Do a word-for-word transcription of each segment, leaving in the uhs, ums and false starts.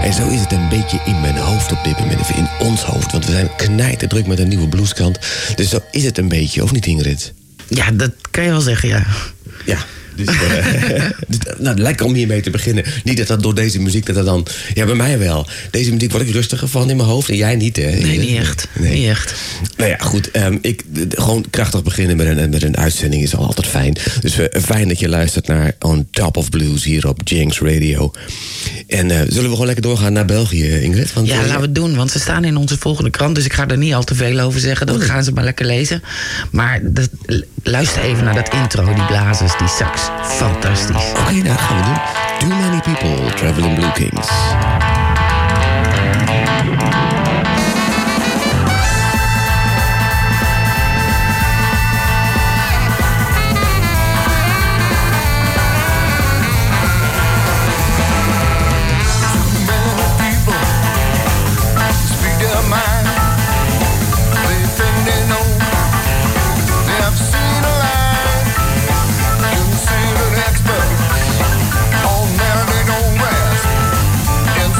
En zo is het een beetje in mijn hoofd op dit moment, of in ons hoofd. Want we zijn knijterdruk met een nieuwe blueskrant. Dus zo is het een beetje, of niet, Ingrid? Ja, dat kan je wel zeggen, ja. Ja. Dus, uh, dus, nou, lekker om hiermee te beginnen. Niet dat dat door deze muziek, dat er dan... Ja, bij mij wel. Deze muziek word ik rustiger van in mijn hoofd. En jij niet, hè? Nee, niet echt. Nee. Niet echt. Nou ja, goed. Um, ik, d- gewoon krachtig beginnen met een, met een uitzending is al altijd fijn. Dus uh, fijn dat je luistert naar On Top of Blues hier op Jinx Radio. En uh, zullen we gewoon lekker doorgaan naar België, Ingrid? Want, ja, uh, laten we het doen. Want ze staan in onze volgende krant. Dus ik ga er niet al te veel over zeggen. Dan gaan ze maar lekker lezen. Maar dat, luister even naar dat intro. Die blazers, die sax. Fantastisch. Oké, okay, nou gaan we doen. Too Many People, Traveling Blue Kings. Expert on melody, no rest.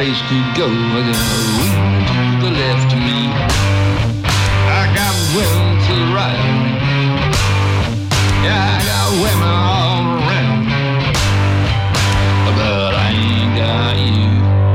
place to go. I got women to the left of me. I got women to the right of me. Yeah, I got women all around me. But I ain't got you.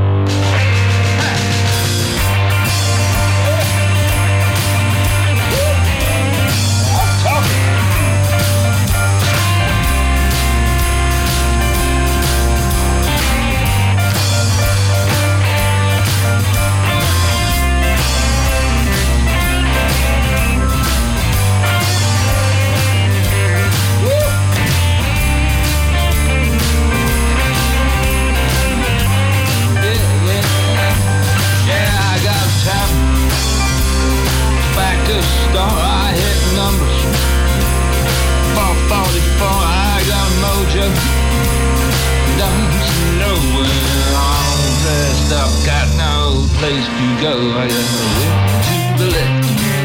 I hit numbers four forty-four, I got a mojo. Don't you know when I'm dressed up, got no place to go. I got women to the left,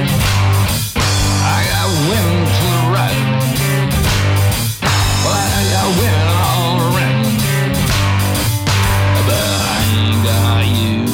I got women to the right. Well, I got women all around, but I ain't got you.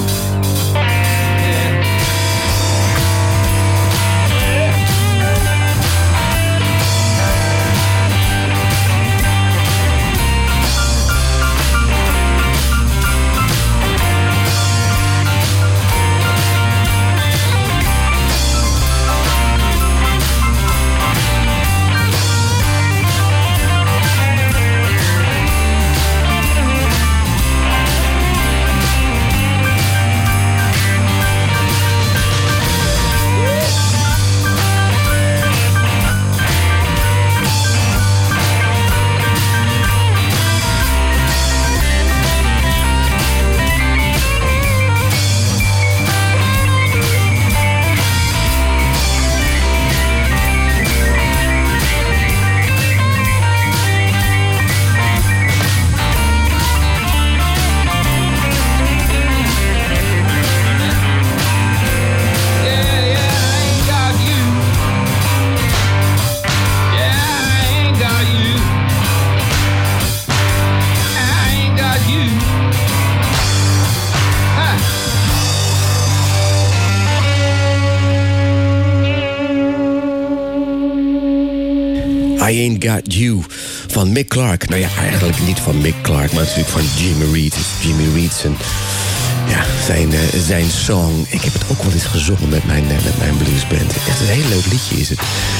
I Ain't Got You van Mick Clark. Nou ja, eigenlijk niet van Mick Clark, maar natuurlijk van Jimmy Reed. Jimmy Reed zijn, ja, zijn, uh, zijn song. Ik heb het ook wel eens gezongen met mijn, uh, met mijn bluesband. Echt een heel leuk liedje is het.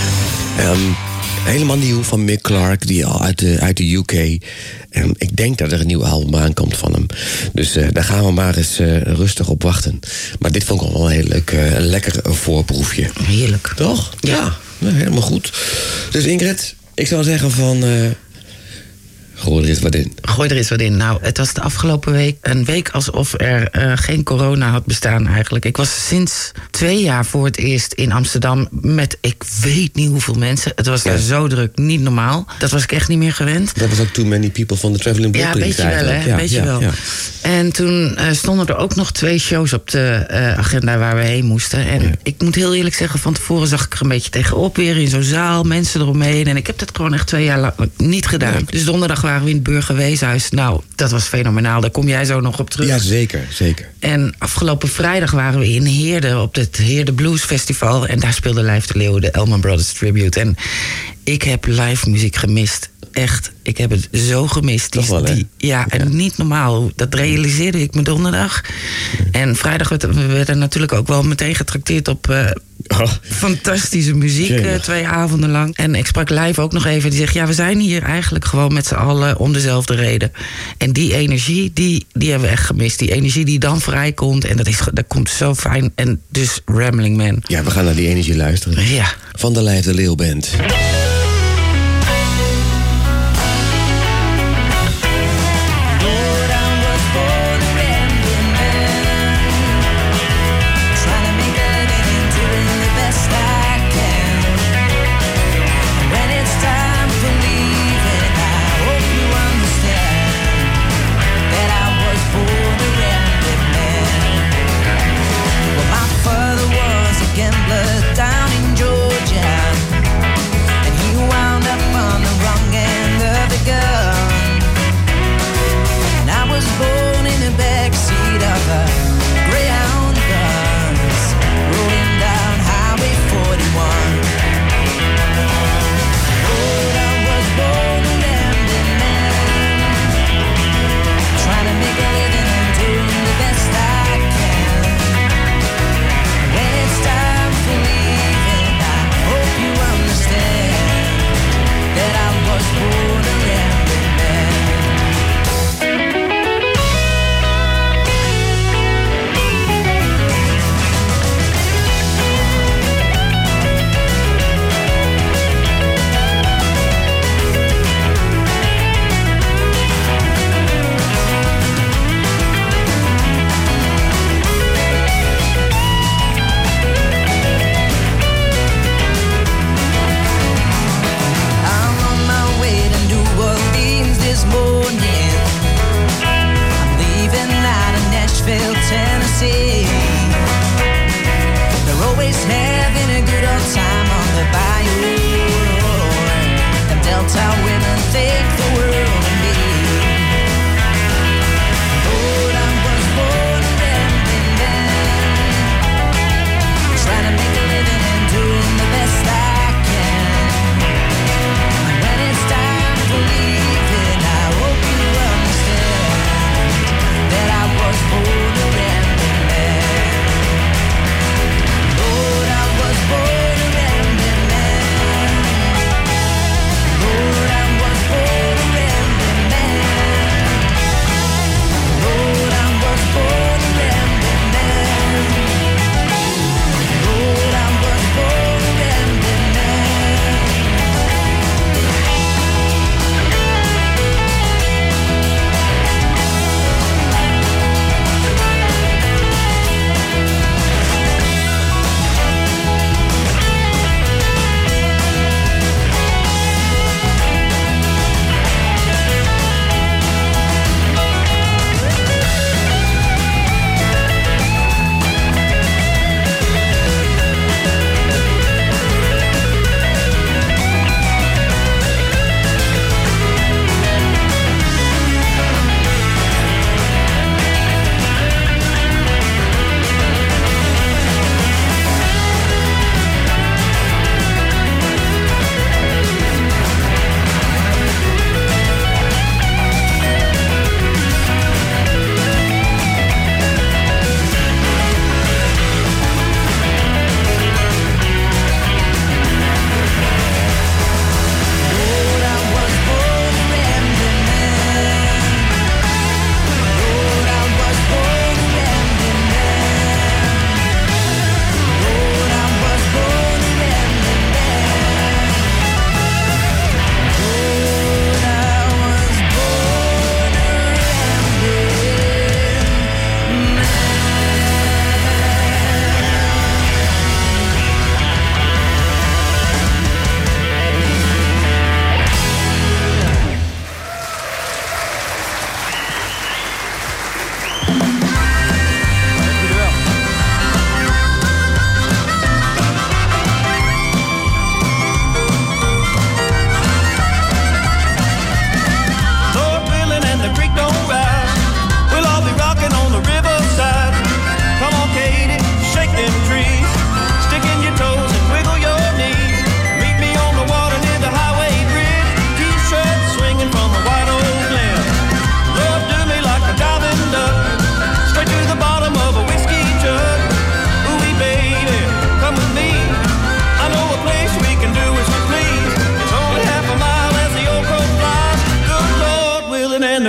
Um, helemaal nieuw van Mick Clark, die al uit de, uit de U K. Um, ik denk dat er een nieuw album aankomt van hem. Dus uh, daar gaan we maar eens uh, rustig op wachten. Maar dit vond ik wel een heel leuk, uh, een lekker voorproefje. Heerlijk. Toch? Ja. Ja, nou, helemaal goed. Dus Ingrid, ik zou zeggen van... Uh, gooi er eens wat in. Gooi er eens wat in. Nou, het was de afgelopen week een week alsof er uh, geen corona had bestaan eigenlijk. Ik was sinds twee jaar voor het eerst in Amsterdam met ik weet niet hoeveel mensen. Het was ja. daar zo druk, niet normaal. Dat was ik echt niet meer gewend. Dat was ook Too Many People van de Traveling Blueprint. Ja, weet je wel, hè? Ja, weet je ja, wel. Ja. En toen uh, stonden er ook nog twee shows op de uh, agenda waar we heen moesten. En ja. ik moet heel eerlijk zeggen, van tevoren zag ik er een beetje tegenop weer in zo'n zaal, mensen eromheen. En ik heb dat gewoon echt twee jaar lang niet gedaan. Ja. Dus donderdag waren we in het Burgerweeshuis. Nou, dat was fenomenaal. Daar kom jij zo nog op terug. Ja, zeker, zeker. En afgelopen vrijdag waren we in Heerde op het Heerde Blues Festival. En daar speelde Lijf de Leeuw de Elman Brothers Tribute. En ik heb live muziek gemist. Echt, ik heb het zo gemist. Die, Toch wel, die, ja, en ja. niet normaal. Dat realiseerde ik me donderdag. En vrijdag werd, we werden natuurlijk ook wel meteen getrakteerd op uh, oh. fantastische muziek. Uh, twee avonden lang. En ik sprak live ook nog even. Die zegt, ja, we zijn hier eigenlijk gewoon met z'n allen om dezelfde reden. En die energie, die, die hebben we echt gemist. Die energie die dan vrijkomt. En dat, is, dat komt zo fijn. En dus Rambling Man. Ja, we gaan naar die energie luisteren. Ja. Van de Lijf de Leeuw Band. Down in Georgia, and he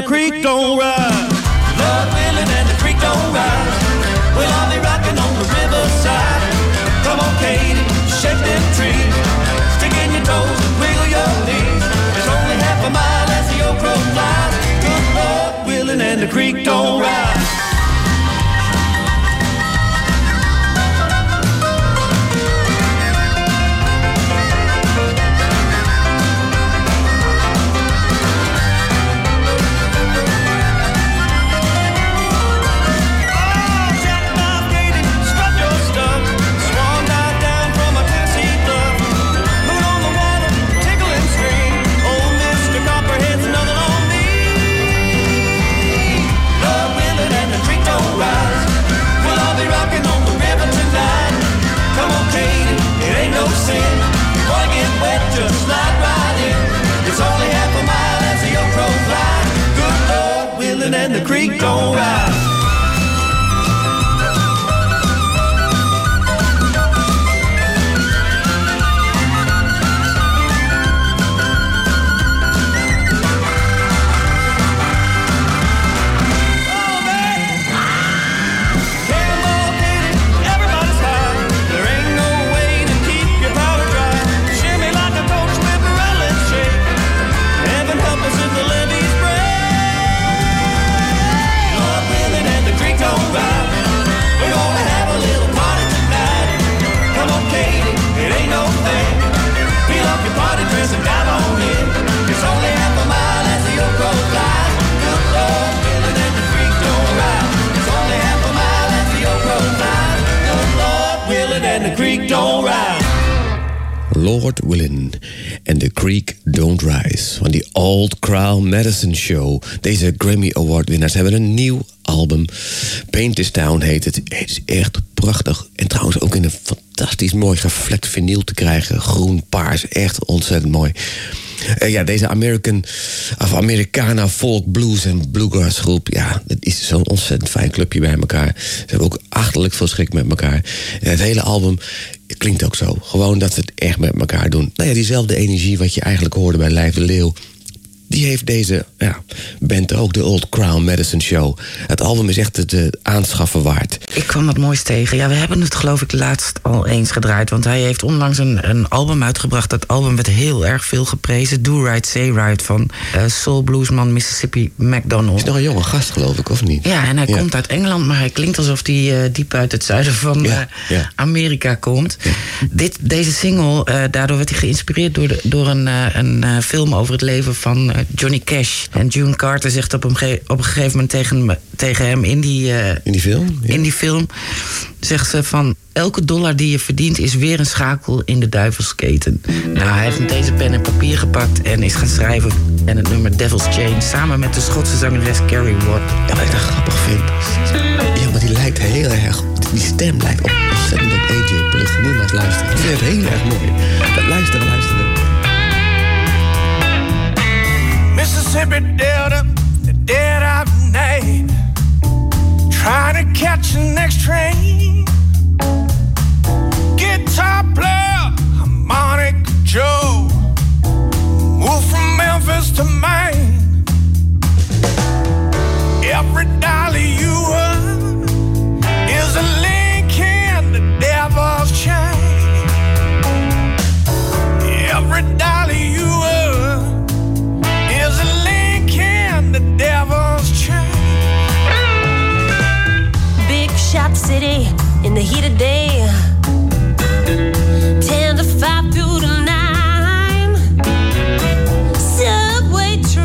the creek don't rise. Lord willing and the creek don't rise. We'll all be rocking on the riverside. Come on, Katie, shake them trees. Stick in your toes and wiggle your knees. It's only half a mile as the old crow flies. Good Lord willing and the creek don't rise. Just slide right in. It's only half a mile as the old crow flies. Good Lord willing and the creek don't rise. Lord willing and the creek don't rise. Van die Old Crown Medicine Show. Deze Grammy Award winnaars hebben een nieuw album. Paint This Town heet het. Het is echt prachtig. En trouwens ook in een fantastisch mooi geflekt vinyl te krijgen. Groen, paars. Echt ontzettend mooi. Uh, ja, deze American, of Americana folk blues en bluegrass groep. Ja, het is zo'n ontzettend fijn clubje bij elkaar. Ze hebben ook achterlijk veel schik met elkaar. En het hele album klinkt ook zo. Gewoon dat ze het echt met elkaar doen. Nou ja, diezelfde energie wat je eigenlijk hoorde bij Lijf de Leeuw. Die heeft deze ja, band ook, de Old Crown Medicine Show. Het album is echt het uh, aanschaffen waard. Ik kwam wat moois tegen. Ja, we hebben het geloof ik laatst al eens gedraaid. Want hij heeft onlangs een, een album uitgebracht. Dat album werd heel erg veel geprezen. Do Right, Say Right van uh, soul bluesman Mississippi McDonald. Is nog een jonge gast geloof ik, of niet? Ja, en hij ja. komt uit Engeland. Maar hij klinkt alsof hij uh, diep uit het zuiden van uh, ja, ja. Amerika komt. Ja. Dit, deze single, uh, daardoor werd hij geïnspireerd door, de, door een, uh, een uh, film over het leven van uh, Johnny Cash. En June Carter zegt op een, ge- op een gegeven moment tegen, tegen hem in die, uh, in die film? Ja. In die film zegt ze van: elke dollar die je verdient is weer een schakel in de duivelsketen. Nou, hij heeft met deze pen en papier gepakt en is gaan schrijven. En het nummer Devil's Chain samen met de Schotse zangeres Carrie Watt. Ja, wat ik dat grappig vind. Ja, maar die lijkt heel erg. Die stem lijkt op ontzettend op A J Plug. Moet maar eens luisteren. Ik vind het heel erg mooi. Luisteren, luisteren. Mississippi Delta, the dead of night, trying to catch the next train. Guitar player, harmonic Joe, moved from Memphis to Maine. Every dollar you earn is a link in the devil's chain. Every dollar you earn is a link in the devil's chain. Big shot city in the heat of day, ten to five through to nine. Subway train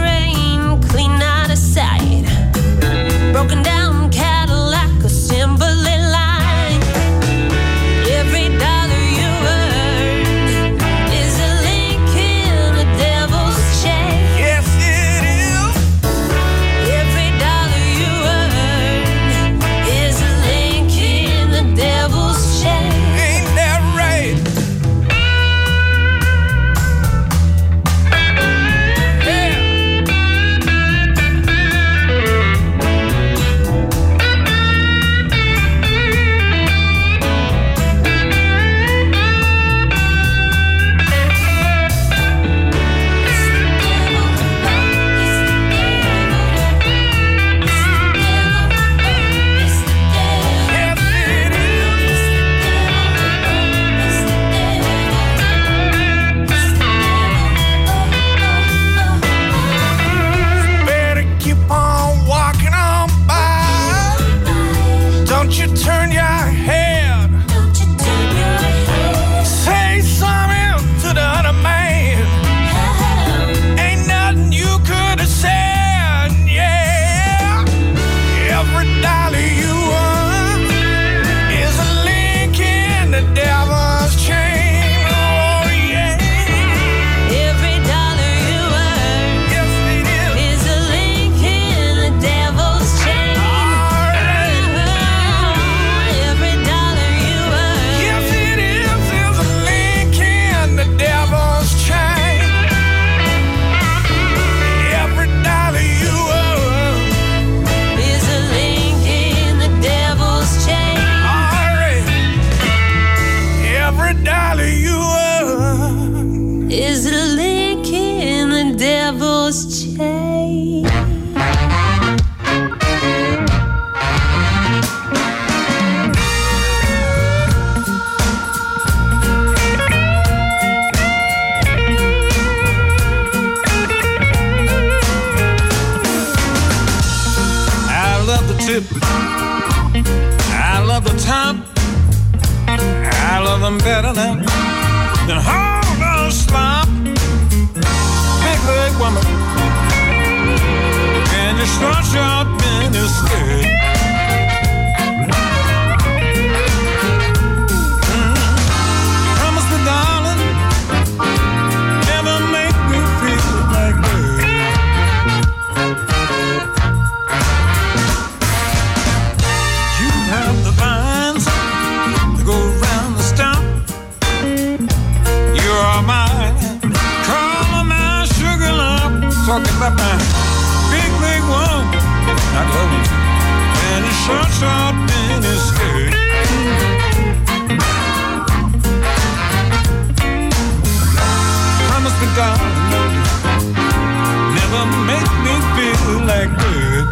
tip. I love the top. I love them better than than hold on slop. Big leg woman and your short short mini skirt. Mm. Promise me, darling, never make me feel like that. You have the vines that go around the stump. You are mine, call my sugar lump. Talking about my big, big one. I love you. And it's short, short mini skirt. Promise me, darling, never make me feel like good.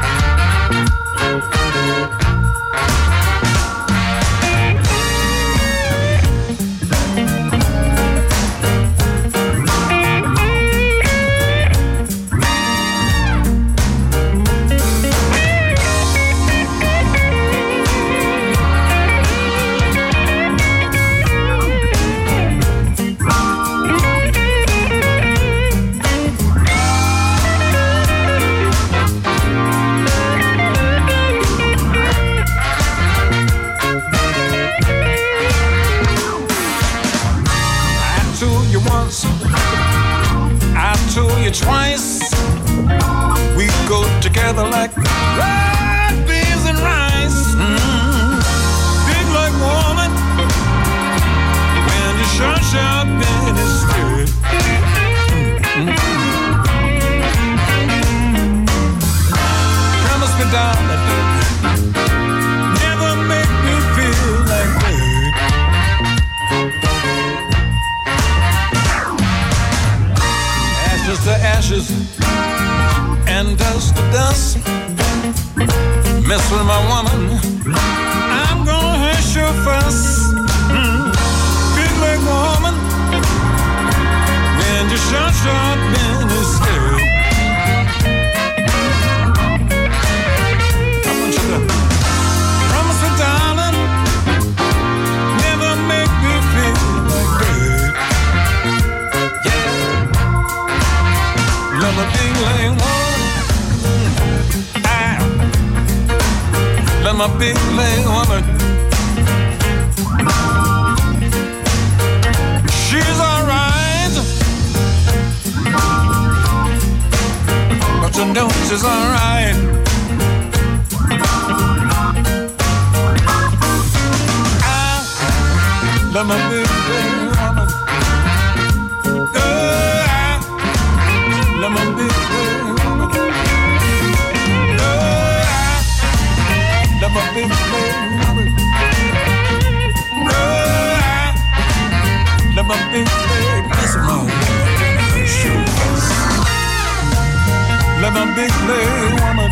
Twice we go together like red beans and rice. Mm-hmm. Big like woman when you short short mini skirt. Mm-hmm. Promise me, darling, never make me feel like that. Ashes to ashes and dust to dust. Mess with my woman, I'm gonna hush your fuss. Mm. Big leg woman, when you short, short mini skirt. I want you to promise me, darling, never make me feel like that. Yeah. Love a big leg woman. I love my big leg woman. She's alright, but you know she's alright. I love my big leg woman. Love my big leg woman. Oh, I love my big leg woman. Oh, I love my big leg. Listen, mom. Love my big leg woman.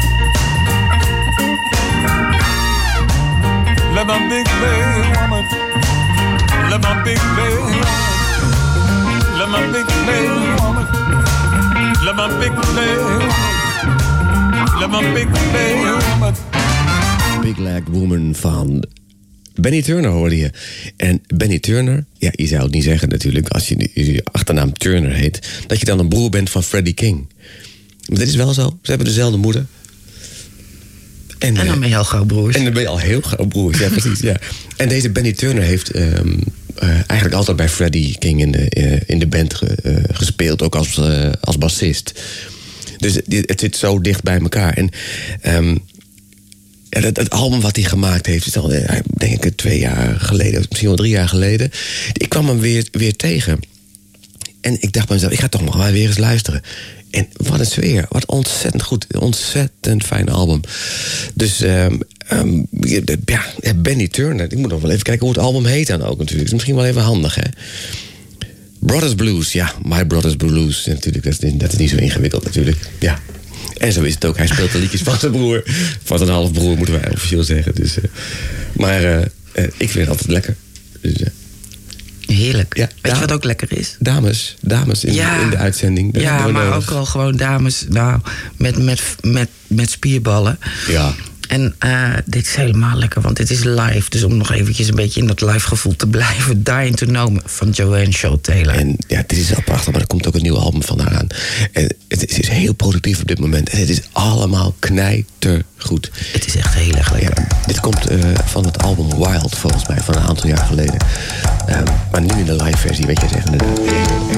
Love my big leg woman. Love my big leg woman. Love my big leg woman. Love my big leg woman. Love my big leg woman. Big Leg Woman van Benny Turner hoorde je. En Benny Turner, ja, je zou het niet zeggen natuurlijk, als je je achternaam Turner heet, dat je dan een broer bent van Freddie King. Maar dat is wel zo. Ze hebben dezelfde moeder. En, en dan ben je al gauw broers. En dan ben je al heel gauw broers, ja precies. Ja. En deze Benny Turner heeft um, uh, eigenlijk altijd bij Freddie King in de, uh, in de band ge, uh, gespeeld, ook als, uh, als bassist. Dus het, het zit zo dicht bij elkaar. En um, ja, het, het album wat hij gemaakt heeft, is al denk ik twee jaar geleden, misschien wel drie jaar geleden. Ik kwam hem weer, weer tegen. En ik dacht bij mezelf, ik ga toch nog wel weer eens luisteren. En wat een sfeer, wat ontzettend goed, ontzettend fijn album. Dus um, um, ja, Benny Turner, ik moet nog wel even kijken hoe het album heet dan ook natuurlijk. Is misschien wel even handig, hè. Brothers Blues, ja, My Brothers Blues. Natuurlijk, dat is, dat is niet zo ingewikkeld natuurlijk, ja. En zo is het ook, hij speelt de liedjes van zijn broer. Van zijn halfbroer, moeten wij officieel zeggen. Dus, uh, maar uh, uh, ik vind het altijd lekker. Dus, uh, heerlijk. Ja, weet je wat ook lekker is? Dames, dames in, ja, in de uitzending. Ja, maar nodig. Ook wel gewoon dames nou, met, met, met, met spierballen. Ja. En uh, dit is helemaal lekker, want dit is live. Dus om nog eventjes een beetje in dat live gevoel te blijven. Dying to Know van Joanne Shaw Taylor. En ja, dit is al prachtig, maar er komt ook een nieuw album van haar aan. En het is heel productief op dit moment. En het is allemaal knijtergoed. Het is echt heel erg lekker. Ja, dit komt uh, van het album Wild, volgens mij, van een aantal jaar geleden. Uh, maar nu in de live versie, weet je, is echt inderdaad heel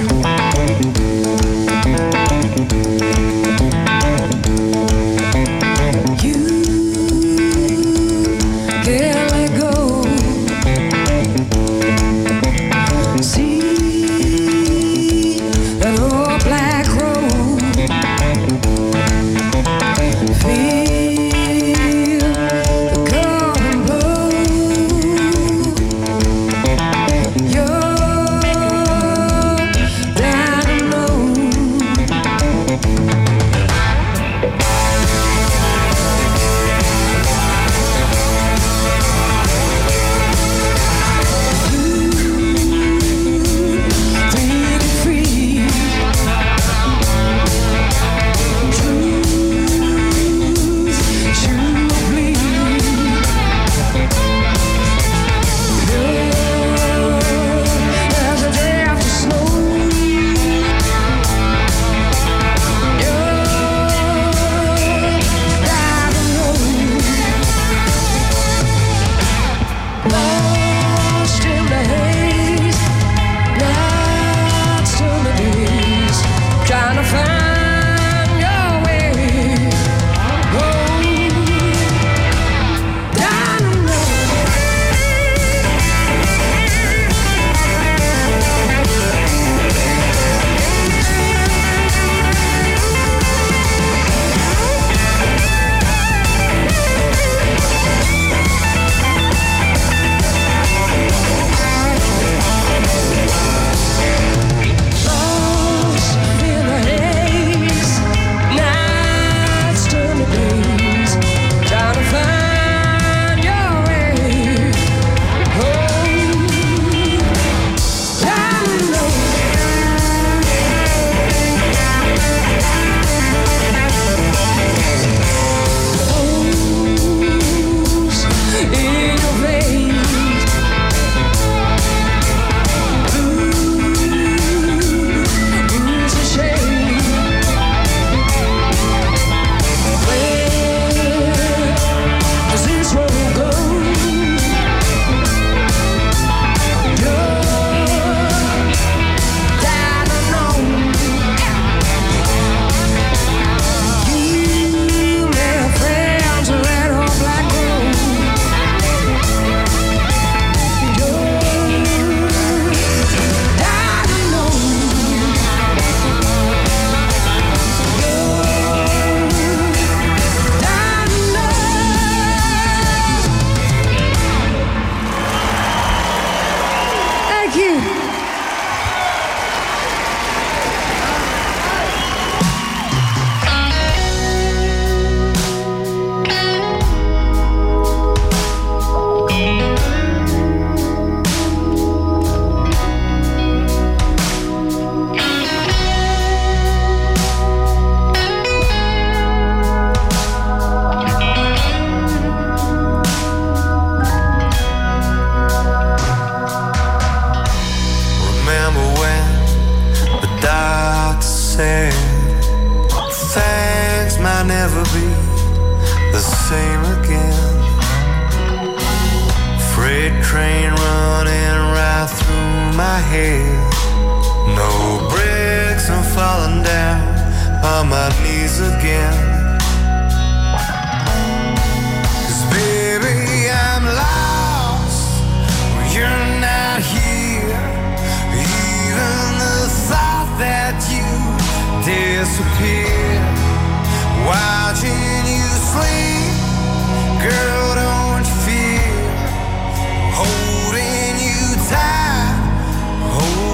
erg.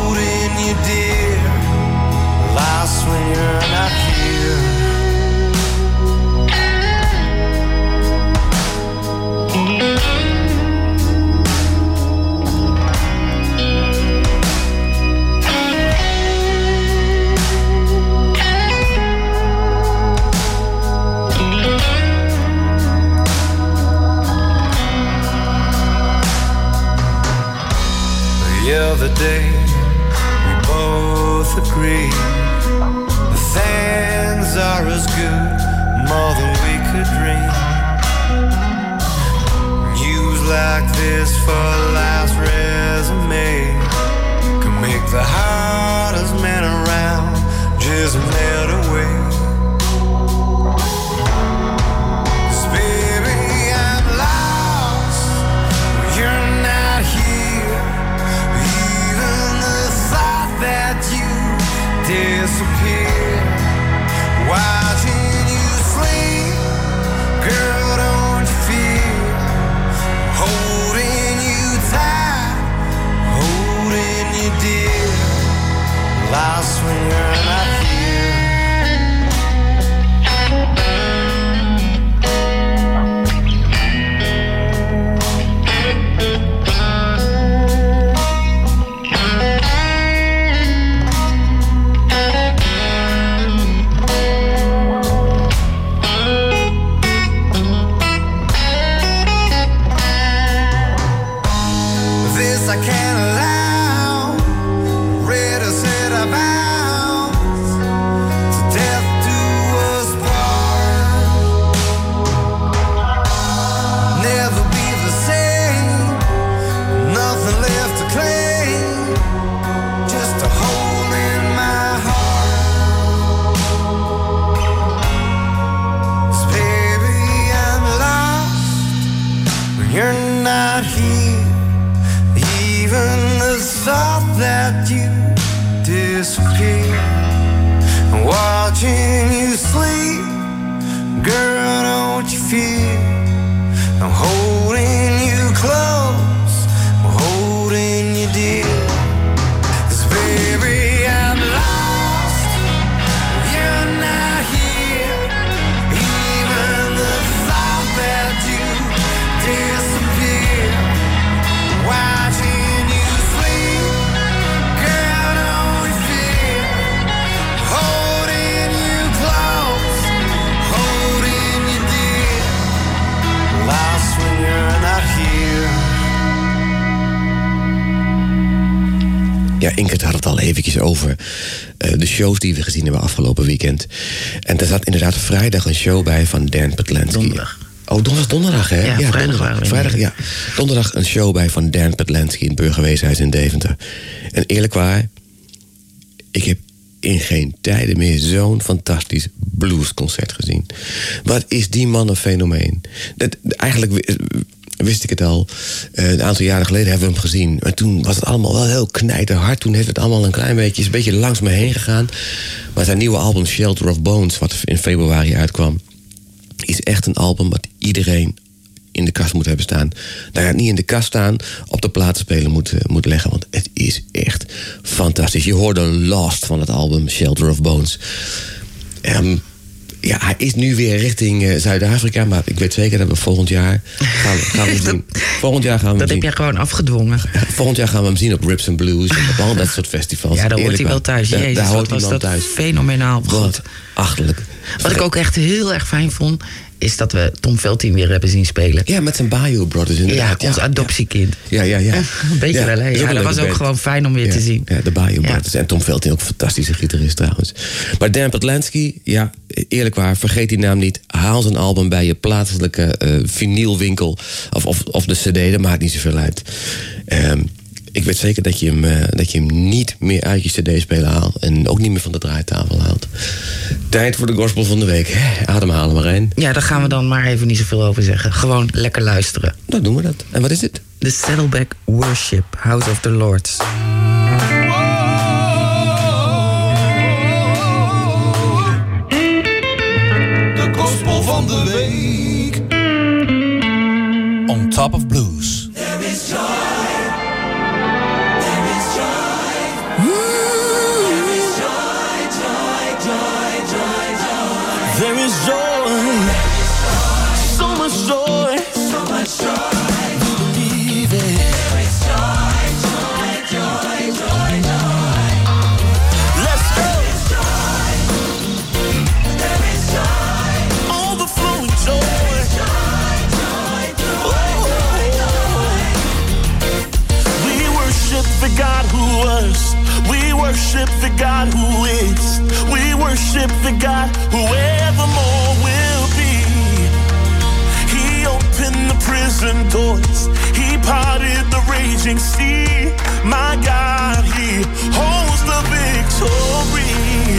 Lost when you're not here. day we both agree things are as good, more than we could dream. News like this for life's resume can make the hardest man around just melt away. 'Cause baby, I'm lost when you're not here. Even the thought that you disappear, watching you sleep, girl, don't you feel? Holding you tight, holding you dear, lost when you're not here. This I can't allow. Read us hit our bounds. To death do us part. Never be the same. Nothing left to claim. Just a hole in my heart. 'Cause baby, I'm lost when you're not here. Even the thought that you disappear, watching you sleep, girl, don't you feel? I'm holding you close, I'm holding you dear. 'Cause baby, I'm lost, you're not here. Even the thought that you disappear, watching you sleep, girl, don't you feel? Holding you close, holding you dear, lost when you're not here. Ja, Ingrid had het al eventjes over uh, de shows die we gezien hebben afgelopen weekend. En er zat inderdaad vrijdag een show bij van Dan Patlansky. Donderdag. Oh, donderdag, donderdag, hè? Ja, vrijdag donderdag. waren we Vrijdag, in. ja. Donderdag een show bij van Dan Patlansky in het Burgerweeshuis in Deventer. En eerlijk waar, ik heb in geen tijden meer zo'n fantastisch bluesconcert gezien. Wat is die man een fenomeen? Dat, eigenlijk wi- wist ik het al. Uh, een aantal jaren geleden hebben we hem gezien. Maar toen was het allemaal wel heel knijterhard. Toen heeft het allemaal een klein beetje, is een beetje langs me heen gegaan. Maar zijn nieuwe album Shelter of Bones, wat in februari uitkwam, is echt een album wat iedereen in de kast moet hebben staan. Nou ja, niet in de kast staan, op de platenspeler moet, uh, moet leggen. Want het is echt fantastisch. Je hoorde Lost van het album Shelter of Bones. Um, ja, hij is nu weer richting uh, Zuid-Afrika. Maar ik weet zeker dat we volgend jaar gaan, we- gaan we hem zien. Volgend jaar gaan we hem Dat heb zien. jij gewoon afgedwongen. Volgend jaar gaan we hem zien op Rips and Blues. En op al dat soort festivals. Ja, daar hoort Eerlijk hij wel waar. thuis. Daar, Jezus, daar wat hoort was iemand dat thuis. fenomenaal goed. Wat achterlijk. Wat ik ook echt heel erg fijn vond, is dat we Tom Veldtien weer hebben zien spelen. Ja, met zijn Bayou Brothers Ja, inderdaad. ons adoptiekind. Ja, ja, ja. Een beetje Ja, wel, hè? is ook Ja, een dat was leuke ook band. gewoon fijn om weer Ja, te zien. Ja, de Bayou Ja. Brothers. En Tom Veldtien ook een fantastische gitarist trouwens. Maar Dan Patlansky, ja, eerlijk waar, vergeet die naam niet. Haal zijn album bij je plaatselijke uh, vinylwinkel. Of, of, of de cd, dat maakt niet zoveel uit. Um, ik weet zeker dat je, hem, uh, dat je hem niet meer uit je cd-speler haalt. En ook niet meer van de draaitafel haalt. Tijd voor de gospel van de week. Ademhalen maar één. Ja, daar gaan we dan maar even niet zoveel over zeggen. Gewoon lekker luisteren. Nou, doen we dat. En wat is het? The Saddleback Worship, House of the Lords. De gospel van de week. On top of blues. There is joy. There is joy. There is joy, joy, joy, joy, joy. There is joy. So much joy. So much joy. Believe it. There is joy, joy, joy, joy, joy. Let's go. There is joy. There is joy. Overflowing joy. Joy, joy, joy, joy, joy. We worship the God who worship the God who is. We worship the God who evermore will be. He opened the prison doors. He parted the raging sea. My God, He holds the victory.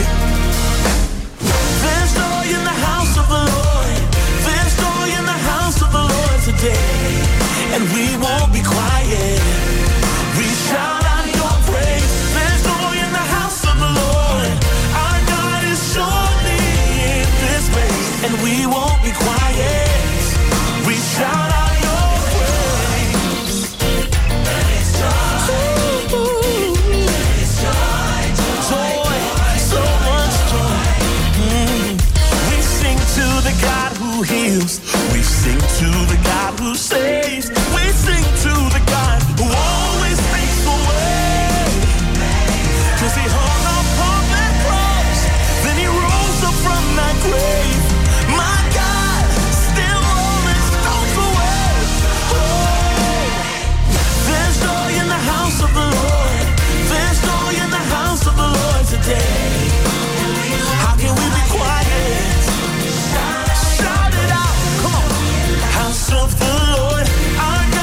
There's joy in the house of the Lord. There's joy in the house of the Lord today. And we won't be quiet. We shout out your praise. There's joy in the house of the Lord. Our God is surely in this place. And we won't be quiet. We shout out your praise. There is joy. Ooh. There is joy, joy, joy, so much joy. Mm. We sing to the God who heals. We sing to the God who saves. We sing to the God who always makes a way. 'Cause He hung upon that cross, then He rose up from that grave. My God, still rolling stones away. Oh, there's joy in the house of the Lord. There's joy in the house of the Lord today. How can we be quiet? Shout it out, come on. House of the Lord, our God.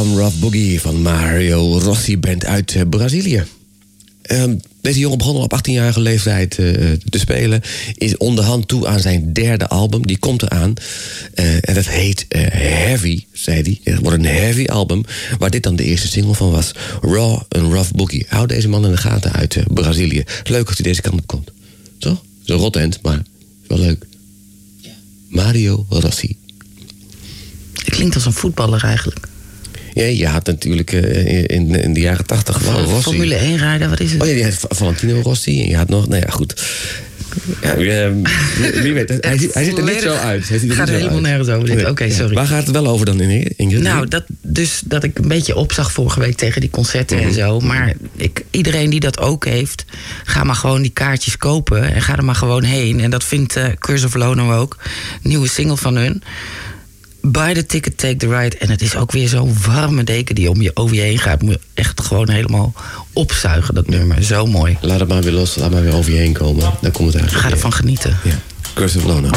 and Rough Boogie van Mario Rossi Band uit uh, Brazilië. Uh, deze jongen begon al op achttienjarige leeftijd uh, te spelen. Is onderhand toe aan zijn derde album. Die komt eraan. Uh, en dat heet uh, Heavy, zei hij. Het wordt een heavy album. Waar dit dan de eerste single van was. Raw and Rough Boogie. Hou deze man in de gaten uit uh, Brazilië. Leuk als hij deze kant op komt. Toch? Het is een rot end, maar wel leuk. Ja. Mario Rossi. Het klinkt als een voetballer eigenlijk. Ja, je had natuurlijk uh, in, in de jaren tachtig wel Rossi. Formule één rijden, wat is het? Oh ja, je had Valentino Rossi en je had nog... Nou ja, goed. Ja, uh, wie weet, hij, hij, hij ziet er niet zo uit. Het gaat er helemaal uit. Nergens over dit. Nee. Oké, okay, sorry. Waar gaat het wel over dan, Ingrid? Nou, dat, dus dat ik een beetje opzag vorige week tegen die concerten mm-hmm. en zo. Maar ik, iedereen die dat ook heeft, ga maar gewoon die kaartjes kopen. En ga er maar gewoon heen. En dat vindt uh, Curse of Lono ook. Nieuwe single van hun. Buy the ticket, take the ride. En het is ook weer zo'n warme deken die om je over je heen gaat. Moet je echt gewoon helemaal opzuigen, dat nummer. Zo mooi. Laat het maar weer los, laat maar weer over je heen komen. Dan komt het eigenlijk. Ga ervan genieten. Ja. Curse of Lono.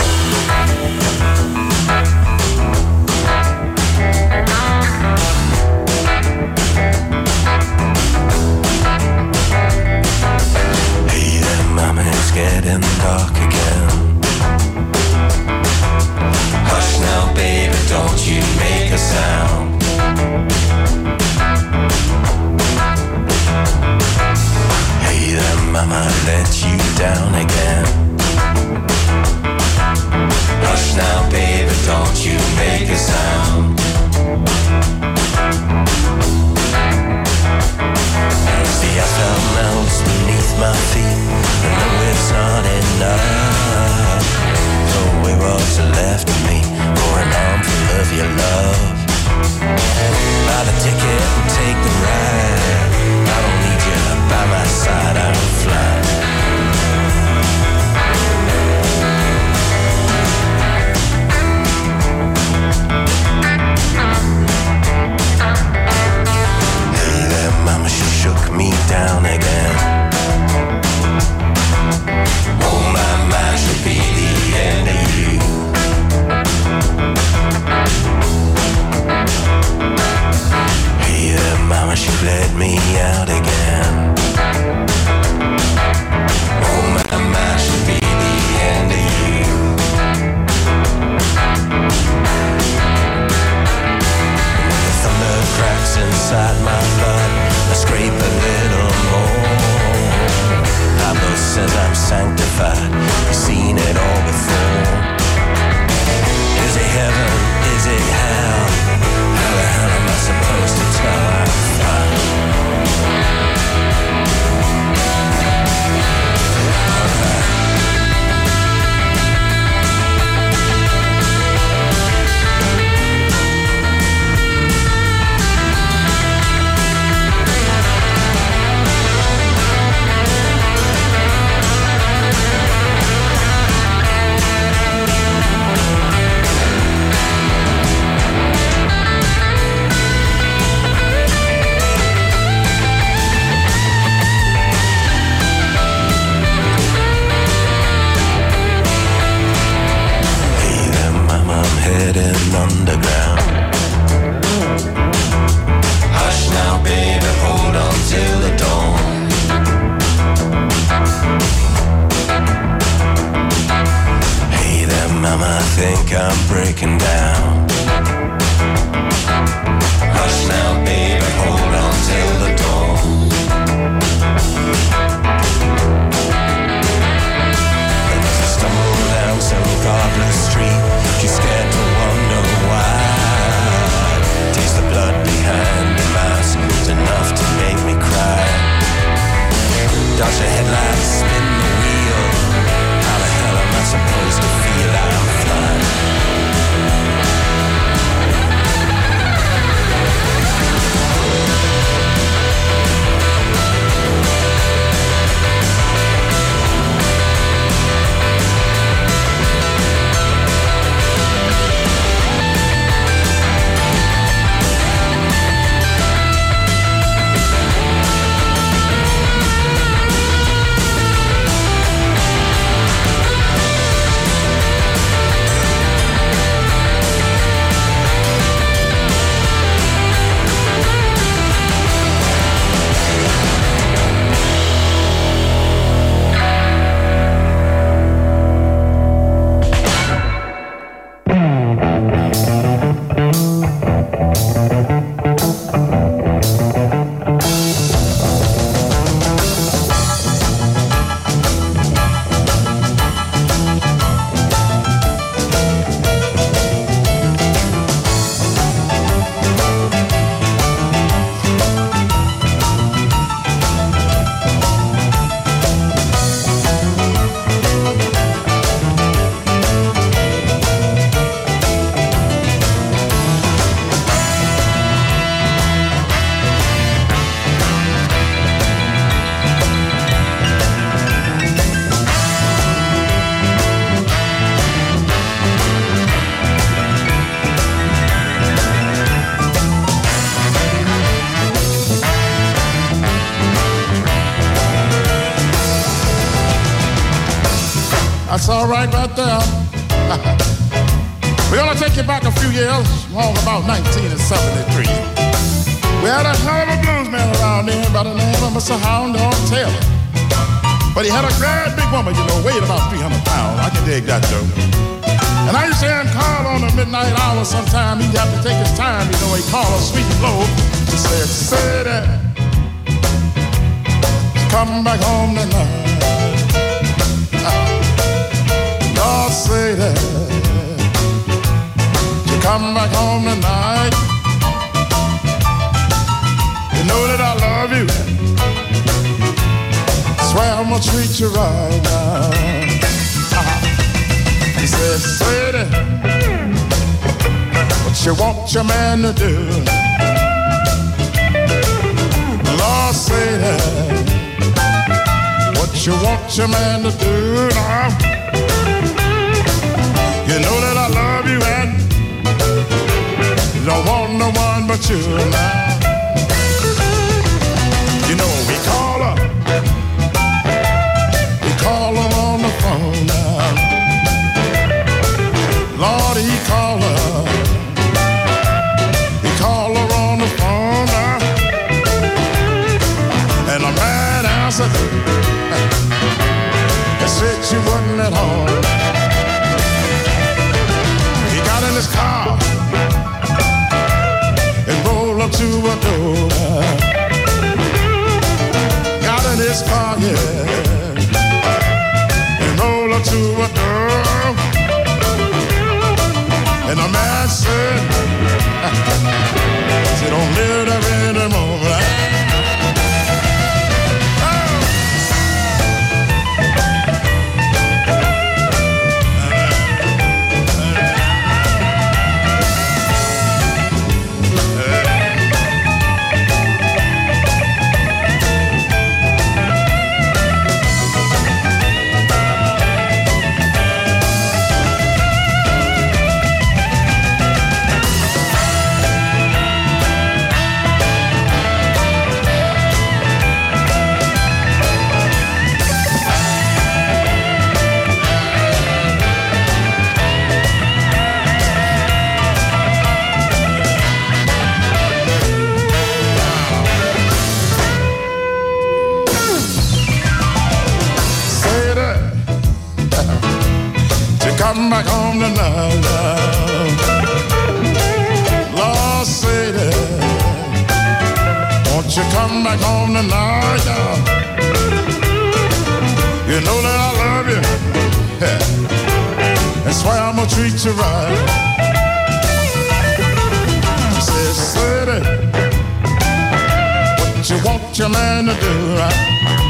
Hey there, mama, it's getting dark again. Hush now, baby, don't you make a sound. Hey there, mama, let you down again. Hush now, baby, don't you make a sound. As the asphalt melts beneath my feet, I know it's not enough. No way what's left of me for an armful of your love. Buy the ticket and take the ride. I don't need you by my side, I'm flying. Hey there, mama, she shook me down again. Oh my, my, she'll be the end of you. Hey there, mama, she let me out again. Oh my, my, she'll be the end of you. When the thunder cracks inside my blood, I scrape a little more. Pablo says I'm sanctified, you've seen it all before. Is it heaven, is it hell? How the hell am I supposed to tell? I'm fine. Heading underground. Hush now, baby, hold on till the dawn. Hey there, mama, I think I'm breaking down. Hush now, baby, hold on till the dawn. And as I stumble down some godless street, she's scared to wonder why. Taste the blood behind the mask is enough to make me cry. Dodge the headlights, spin the wheel. How the hell am I supposed to feel? I'm flying. That's all right right there. We're gonna take you back a few years, long about nineteen seventy-three. We had a hell of a blues man around there by the name of Mister Hound Dog Taylor. But he had a great big woman, you know, weighed about three hundred pounds. I can dig that, Joe. And I used to hear him call on the midnight hour sometime. He'd have to take his time, you know, he'd call us sweet and low. He said, say that, come back home tonight. Lord, say that, you come back home tonight. You know that I love you. Swear I'm gonna treat you right now. He said, say that, what you want your man to do. Lord, say that, what you want your man to do now. You know that I love you and don't want no one but you now. You know we call her, we call her on the phone now. Lord, he call her, he call her on the phone now. And a man answered, he said she wasn't at home. He got in his car and rolled up to a door. Got in his car, yeah, and rolled up to a door. And the man said, she don't live there anymore. Come back home tonight, Lord, say that, won't you come back home tonight? You know that I love you, yeah. That's why I'm gonna treat you right. Say, say that, what you want your man to do, right?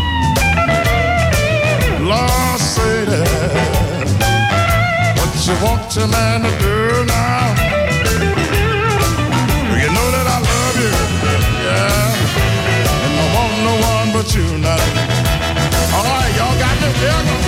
Lord, say that, you want your man to do now. You know that I love you, yeah, and I want no one but you now. All right, y'all got me here.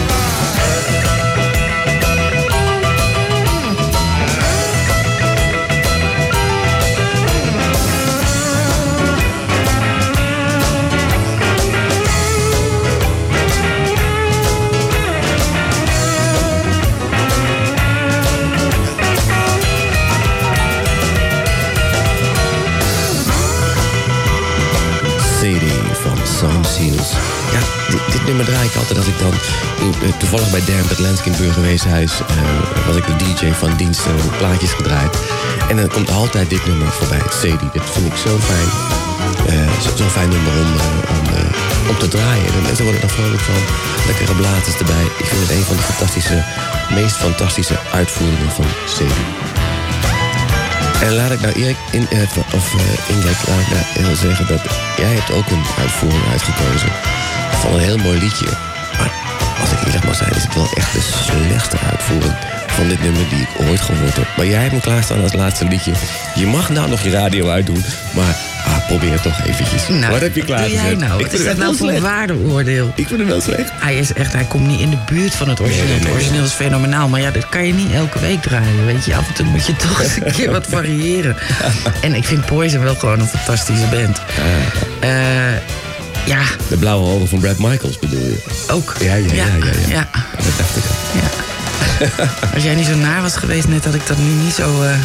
Sound Seals. Ja, dit, dit nummer draai ik altijd als ik dan uh, toevallig bij Dermot Lanskinburg Weeshuis uh, was ik de D J van dienst en uh, plaatjes gedraaid. En dan komt altijd dit nummer voorbij, Sadie. Dat vind ik zo fijn. Uh, Zo'n zo fijn nummer om, uh, om, uh, om te draaien. En mensen worden er vrolijk van. Lekkere bladers erbij. Ik vind het een van de fantastische, meest fantastische uitvoeringen van Sadie. En laat ik nou Erik, in, uh, of uh, Ingrid, laat ik nou zeggen dat jij hebt ook een uitvoering uitgekozen van een heel mooi liedje. Maar als ik eerlijk mag zijn, is het wel echt de slechtste uitvoering van dit nummer die ik ooit gehoord heb. Maar jij hebt hem klaarstaan als laatste liedje. Je mag nou nog je radio uitdoen, maar ah, probeer het toch eventjes. Nou, wat heb je klaargezet? Doe jij nou? Wat is dat nou voor een waardeoordeel? Ik vind hem wel slecht. Hij is echt, hij komt niet in de buurt van het origineel. Nee, nee, nee. Het origineel is fenomenaal, maar ja, dat kan je niet elke week draaien. Weet je, af en toe moet je toch eens een keer wat variëren. En ik vind Poison wel gewoon een fantastische band. Uh, Ja. De blauwe ogen van Bret Michaels bedoel je? Ook. Ja, ja, ja. ja, ja, ja. ja. Dat dacht ik al. Ja. Als jij niet zo naar was geweest net, had ik dat nu niet zo... Uh...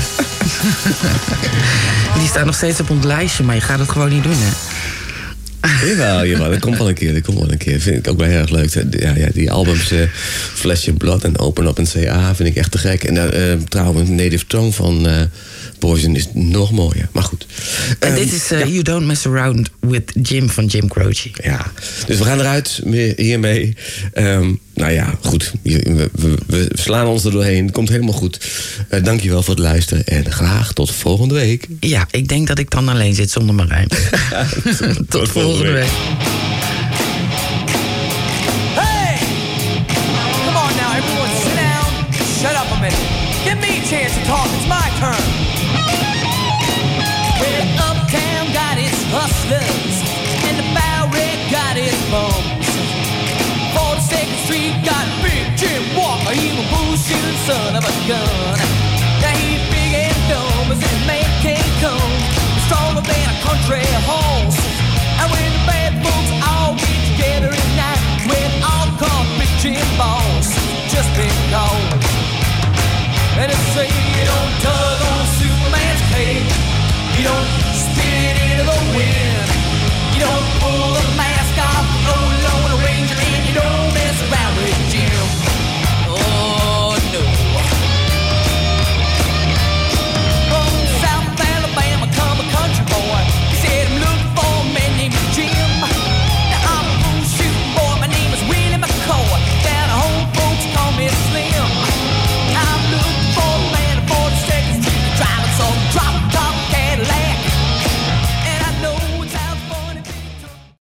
Die staat nog steeds op ons lijstje, maar je gaat het gewoon niet doen, hè? Jawel, jawel, dat komt wel een keer, dat komt wel een keer. Vind ik ook wel heel erg leuk. Ja, ja, die albums uh, Flesh and Blood en Open Up en C A vind ik echt te gek. En uh, trouwens, Native Tongue van uh, Poison is nog mooier. Maar goed. En um, dit is uh, ja. You Don't Mess Around with Jim van Jim Croce. Ja, dus we gaan eruit hiermee. Um, nou ja, goed. We, we, we slaan ons er doorheen. Komt helemaal goed. Uh, dankjewel voor het luisteren. En graag tot volgende week. Ja, ik denk dat ik dan alleen zit zonder Marijn. tot, tot volgende week. Hey! Come on now, everyone sit down. Shut up a minute. Give me a chance to talk. It's my turn. Well, Uptown got its hustlers. And the Bowery got its bums. forty-second Street got Big Jim Walker. He was bullshit son of a gun. Now he's big and dumb as this man can't come. Stronger than a country horse.